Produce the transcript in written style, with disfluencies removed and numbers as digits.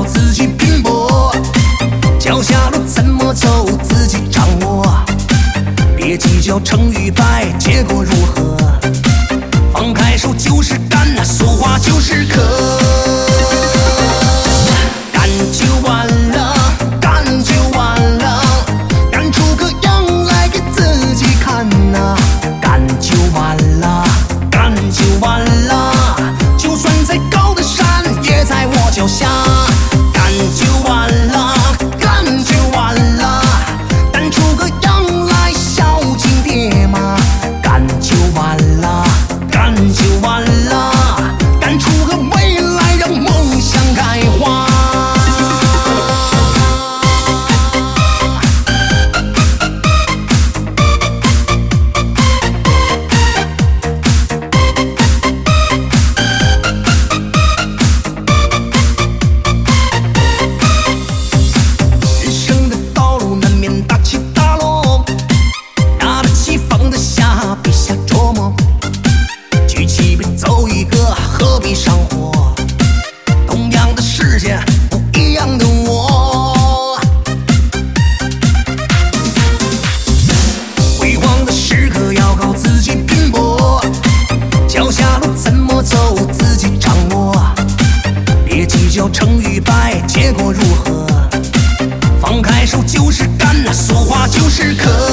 自己拼搏，脚下路怎么走自己掌握，别计较成与败，结果如何？放开手就是干，说话就是渴，干就完了，干就完了，干出个样来给自己看呐，干就完了，干就完了，就算再高的山也在我脚下，干就完了，干就完了，干出个样来孝敬爹妈，干就完了。干就完了，干出个未来，让梦想开花。人生的道路难免大起大落，拿得起放得下，别瞎琢磨。举起杯走一个，何必上火？同样的世界，不一样的我。辉煌的时刻要靠自己拼搏，脚下路怎么走自己掌握，别计较成与败，结果如何？放开手就是干，说话就是渴。